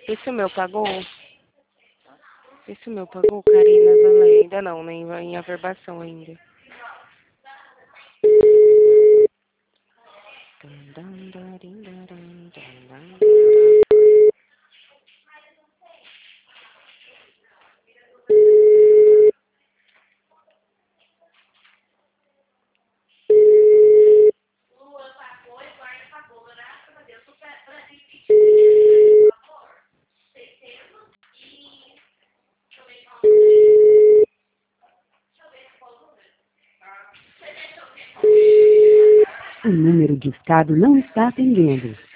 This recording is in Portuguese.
Esse meu pagou? Esse meu pagou, Karina Zalei? Ainda não, né? Em averbação ainda. O número discado não está atendendo.